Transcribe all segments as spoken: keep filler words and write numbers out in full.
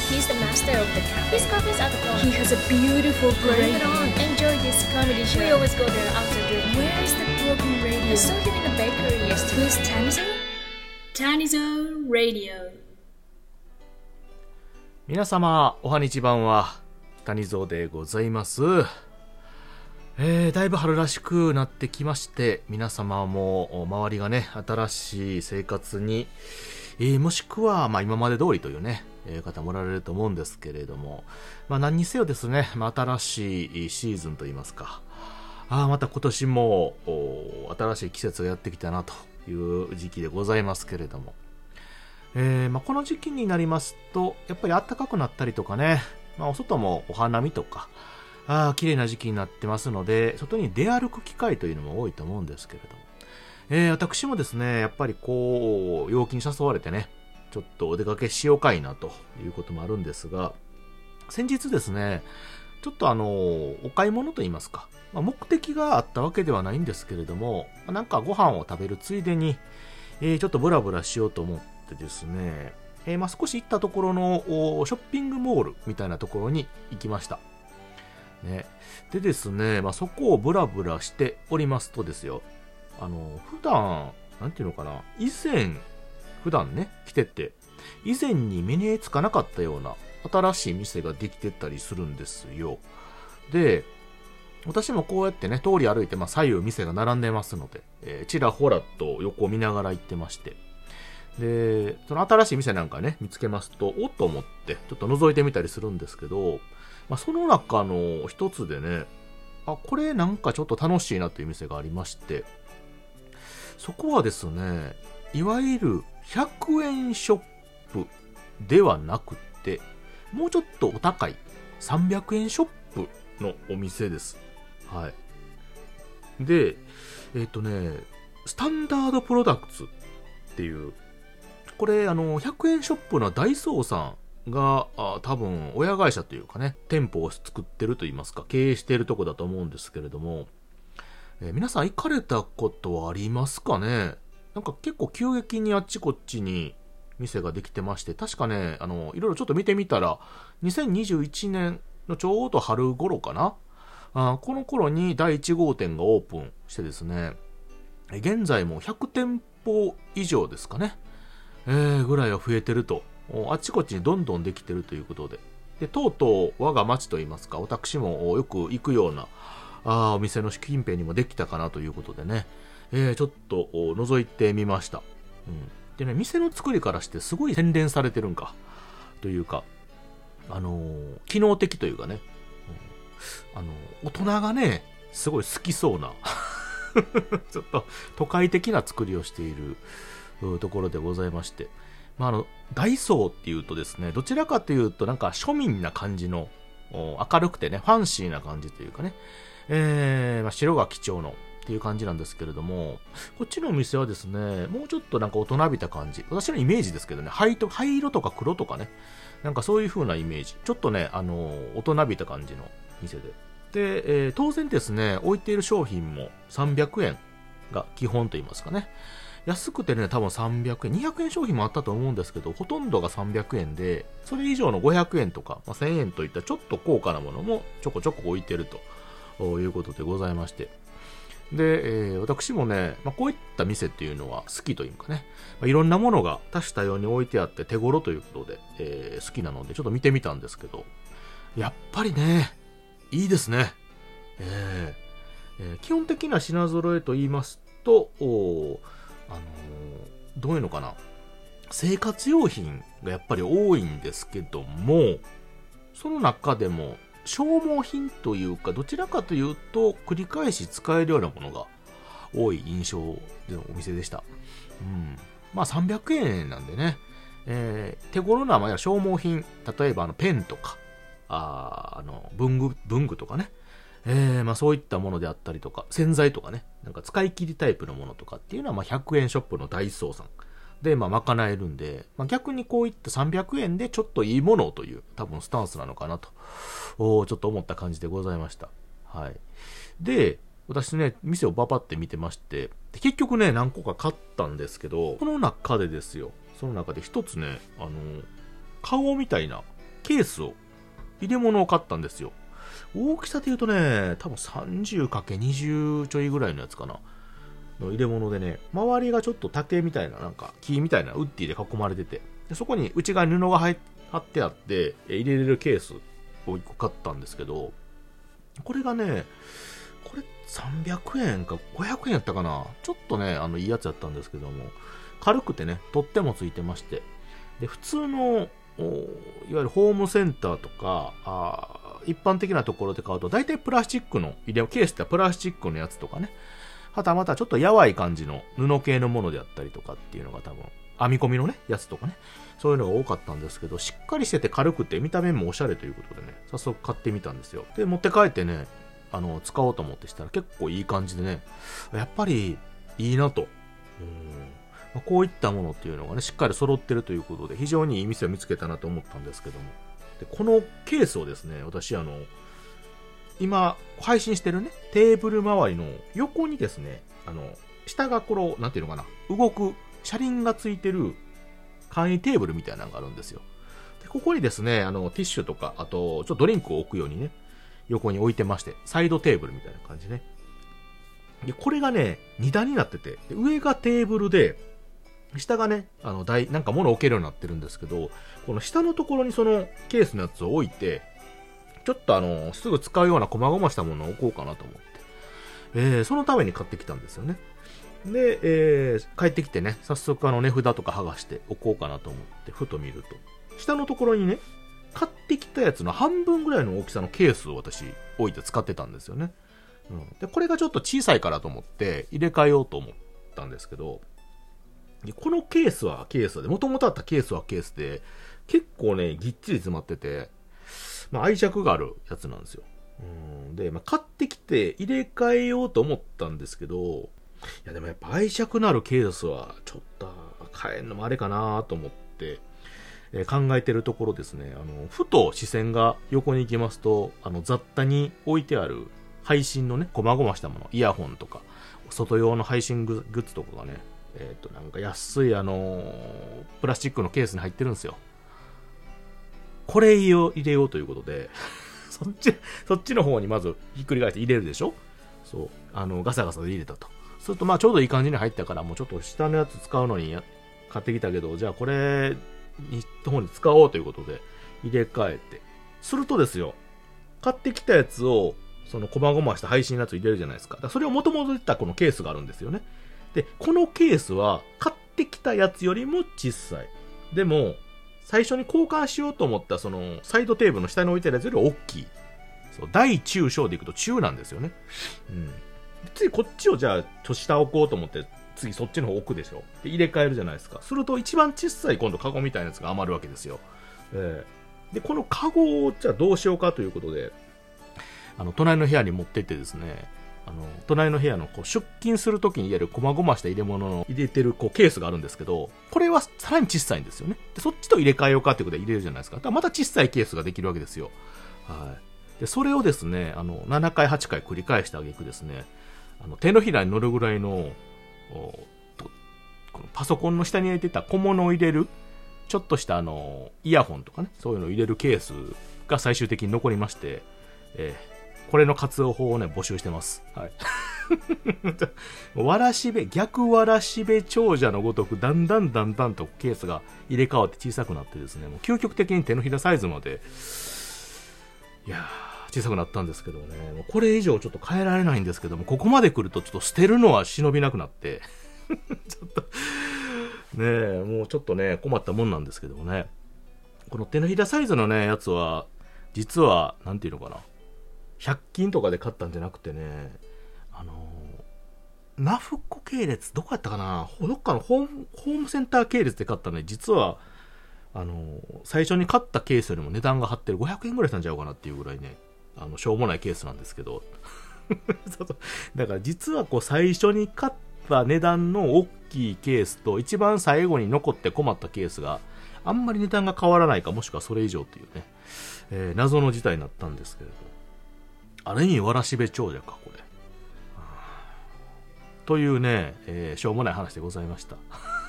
He's the master of the cafe. His coffees are the bomb. He has a beautiful Bring brain. it on. Enjoy this comedy show. We always go there after dinner. Where is the broken radio? I saw him in the bakery yesterday. Who's Tanizo? Tanizo Radio. 皆様おはにちばんは谷蔵でございます。えー、だいぶ春らしくなってきまして、皆様も周りがね新しい生活に、えー、もしくはまあ今まで通りというね、えー、方もおられると思うんですけれども、まあ何にせよですね、まあ、新しいシーズンといいますか、あまた今年も新しい季節がやってきたなという時期でございますけれども、えーまあ、この時期になりますとやっぱり暖かくなったりとかね、まあ、お外もお花見とかあ綺麗な時期になってますので、外に出歩く機会というのも多いと思うんですけれども、えー、私もですねやっぱりこう陽気に誘われてねちょっとお出かけしようかいなということもあるんですが、先日ですねちょっとあのお買い物といいますか、まあ、目的があったわけではないんですけれども、なんかご飯を食べるついでに、えー、ちょっとブラブラしようと思ってですね、えーまあ、少し行ったところのショッピングモールみたいなところに行きました、ね、でですね、まあ、そこをブラブラしておりますとですよ、あの普段なんていうのかな、以前普段ね来てて以前に目につかなかったような新しい店ができてたりするんですよ。で私もこうやってね通り歩いて、まあ、左右店が並んでますので、えー、ちらほらと横を見ながら行ってまして、でその新しい店なんかね見つけますとおっと思ってちょっと覗いてみたりするんですけど、まあ、その中の一つでね、あこれなんかちょっと楽しいなという店がありまして、そこはですねいわゆるひゃくえんショップではなくてもうちょっとお高いさんびゃくえんショップのお店です。はい。でえっとねスタンダードプロダクツっていう、これあのひゃくえんショップのダイソーさんがあ多分親会社というかね店舗を作ってるといいますか経営しているとこだと思うんですけれども、えー、皆さん行かれたことはありますかね。なんか結構急激にあっちこっちに店ができてまして、確かねあのいろいろちょっと見てみたらにせんにじゅういちねんのちょうど春頃かな、あこの頃にだいいち号店がオープンしてですね、現在もひゃく店舗以上ですかね、えー、ぐらいは増えてると、あっちこっちにどんどんできてるということで、でとうとう我が町といいますか私もよく行くようなあお店の近辺にもできたかなということでね、えー、ちょっと覗いてみました、うん、でね店の作りからしてすごい洗練されてるんかというか、あのー、機能的というかね、うん、あの大人がねすごい好きそうなちょっと都会的な作りをしているところでございまして、まあ、あのダイソーっていうとですねどちらかというとなんか庶民な感じの明るくてねファンシーな感じというかね、えーまあ、白が基調のっていう感じなんですけれども、こっちのお店はですねもうちょっとなんか大人びた感じ、私のイメージですけどね、灰と灰色とか黒とかね、なんかそういう風なイメージ、ちょっとねあの大人びた感じの店で、で、えー、当然ですね置いている商品もさんびゃくえんが基本と言いますかね、安くてね多分さんびゃくえんにひゃくえん商品もあったと思うんですけど、ほとんどがさんびゃくえんで、それ以上のごひゃくえんとか、まあ、せんえんといったちょっと高価なものもちょこちょこ置いてるということでございまして、で、えー、私もね、まあ、こういった店っていうのは好きというかね、まあ、いろんなものが多種多様に置いてあって手頃ということで、えー、好きなのでちょっと見てみたんですけど、やっぱりねいいですね、えーえー、基本的な品揃えと言いますとおあのー、どういうのかな、生活用品がやっぱり多いんですけども、その中でも消耗品というかどちらかというと繰り返し使えるようなものが多い印象でのお店でした、うん、まあさんびゃくえんなんでね、えー、手頃なまあ消耗品、例えばあのペンとかああの文具文具とかね、えーまあ、そういったものであったりとか洗剤とかね、なんか使い切りタイプのものとかっていうのはまあひゃくえんショップのダイソーさんでまあ賄えるんで、まあ、逆にこういったさんびゃくえんでちょっといいものという多分スタンスなのかなとおちょっと思った感じでございました。はい。で私ね店をババって見てまして、で結局ね何個か買ったんですけど、この中でですよ、その中で一つねあの顔みたいなケースを、入れ物を買ったんですよ。大きさで言うとね、多分 さんじゅうかけるにじゅう ちょいぐらいのやつかな。の入れ物でね、周りがちょっと竹みたいな、なんか木みたいなウッディで囲まれてて、でそこに内側に布が貼ってあって、入れれるケースをいっこ買ったんですけど、これがね、これさんびゃくえんかごひゃくえんやったかな。ちょっとね、あの、いいやつやったんですけども、軽くてね、取っ手もついてまして、で、普通の、いわゆるホームセンターとか、あ一般的なところで買うと、大体プラスチックの入れ、ケースってプラスチックのやつとかね、はたまたちょっとやわい感じの布系のものであったりとかっていうのが多分、編み込みのね、やつとかね、そういうのが多かったんですけど、しっかりしてて軽くて見た目もおしゃれということでね、早速買ってみたんですよ。で、持って帰ってね、あの、使おうと思ってしたら結構いい感じでね、やっぱりいいなと。うん、まあ、こういったものっていうのがね、しっかり揃ってるということで、非常にいい店を見つけたなと思ったんですけども。で、このケースをですね、私あの、今、配信してるね、テーブル周りの横にですね、あの、下がこの、なんていうのかな、動く、車輪がついてる簡易テーブルみたいなのがあるんですよ。で、ここにですね、あの、ティッシュとか、あと、ちょっとドリンクを置くようにね、横に置いてまして、サイドテーブルみたいな感じね。で、これがね、に段になってて、で上がテーブルで、下がね、あの、台、なんか物を置けるようになってるんですけど、この下のところにそのケースのやつを置いて、ちょっとあの、すぐ使うような細々したものを置こうかなと思って。えー、そのために買ってきたんですよね。で、えー、帰ってきてね、早速あの値札とか剥がして置こうかなと思って、ふと見ると、下のところにね、買ってきたやつの半分ぐらいの大きさのケースを私置いて使ってたんですよね。うん、で、これがちょっと小さいからと思って入れ替えようと思ったんですけど、でこのケースはケースで、もともとあったケースはケースで、結構ね、ぎっちり詰まってて、まあ、愛着があるやつなんですよ。うんで、まあ、買ってきて入れ替えようと思ったんですけど、いやでもやっぱ愛着のあるケースはちょっと変えるのもあれかなと思って、えー、考えてるところですね、あの、ふと視線が横に行きますと、あの雑多に置いてある配信のね、細々したもの、イヤホンとか、外用の配信グッズとかがね、えっと、なんか安いあのー、プラスチックのケースに入ってるんですよ。これを入れようということで、そっち、そっちの方にまずひっくり返して入れるでしょ？そう。あの、ガサガサで入れたと。するとまあちょうどいい感じに入ったから、もうちょっと下のやつ使うのに買ってきたけど、じゃあこれに、の方に使おうということで入れ替えて。するとですよ、買ってきたやつを、その細々した配信のやつ入れるじゃないですか。だからそれを元々言ったこのケースがあるんですよね。で、このケースは買ってきたやつよりも小さい。でも、最初に交換しようと思ったそのサイドテーブルの下に置いてるやつより大きい。そう、大中小でいくと中なんですよね。うん。次こっちをじゃあ、ちょ下置こうと思って、次そっちの方置くでしょ。で、入れ替えるじゃないですか。すると一番小さい今度カゴみたいなやつが余るわけですよ。えー、で、このカゴをじゃあどうしようかということで、あの、隣の部屋に持ってってですね、あの、隣の部屋のこう出勤するときに入れる細々した入れ物の入れてるこうケースがあるんですけど、これはさらに小さいんですよね。で、そっちと入れ替えようかってことで入れるじゃないですか。だからまた小さいケースができるわけですよ。はい。で、それをですね、あの、ななかい、はちかい繰り返してあげくですね、あの、手のひらに乗るぐらいの、このパソコンの下に入れてた小物を入れる、ちょっとしたあの、イヤホンとかね、そういうのを入れるケースが最終的に残りまして、えー、これの活用法をね、募集してます。はい。わらしべ、逆わらしべ長者のごとく、だんだんだんだんとケースが入れ替わって小さくなってですね、もう究極的に手のひらサイズまで、いやー、小さくなったんですけどね、もうこれ以上ちょっと変えられないんですけども、ここまで来るとちょっと捨てるのは忍びなくなって、ちょっと、ねえ、もうちょっとね、困ったもんなんですけどもね、この手のひらサイズのね、やつは、実は、なんていうのかな、ひゃく均とかで買ったんじゃなくてね、あのー、ナフコ系列、どこやったかな、どっかのホーム、ホームセンター系列で買ったね、実は、あのー、最初に買ったケースよりも値段が張ってるごひゃくえんぐらいしたんちゃうかなっていうぐらいね、あの、しょうもないケースなんですけど、そうそう、だから実はこう最初に買った値段の大きいケースと一番最後に残って困ったケースがあんまり値段が変わらないか、もしくはそれ以上っていうね、えー、謎の事態になったんですけれど、ある意味わらしべ長者かこれというね、えー、しょうもない話でございました。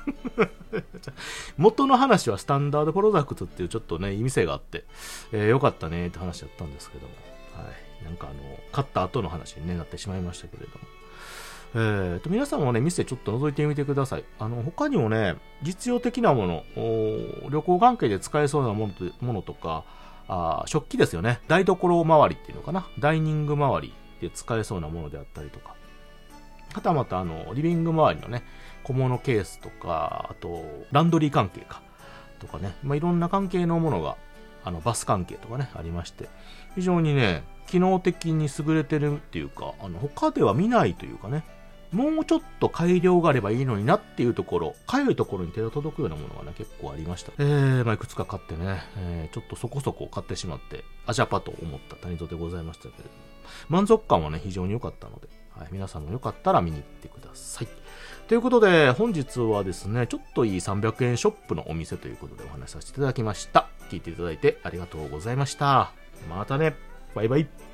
元の話はスタンダードプロダクツっていうちょっとね、いい店があって、えー、よかったねって話だったんですけども、はい。なんかあの、買った後の話に、ね、なってしまいましたけれども。えーと、皆さんもね、店ちょっと覗いてみてください。あの、他にもね、実用的なもの、旅行関係で使えそうなものと、ものとか、あ食器ですよね。台所周りっていうのかな。ダイニング周りで使えそうなものであったりとか。はたまた、あの、リビング周りのね、小物ケースとか、あと、ランドリー関係か。とかね。まあ、いろんな関係のものが、あの、バス関係とかね、ありまして。非常にね、機能的に優れてるっていうか、あの、他では見ないというかね。もうちょっと改良があればいいのになっていうところ、かゆいところに手が届くようなものがね、結構ありました。えー、まあ、いくつか買ってね、えー、ちょっとそこそこ買ってしまって、あじゃぱと思った谷戸でございましたけれども、満足感はね、非常に良かったので、はい、皆さんもよかったら見に行ってください。ということで、本日はですね、ちょっといいさんびゃくえんショップのお店ということでお話しさせていただきました。聞いていただいてありがとうございました。またね、バイバイ。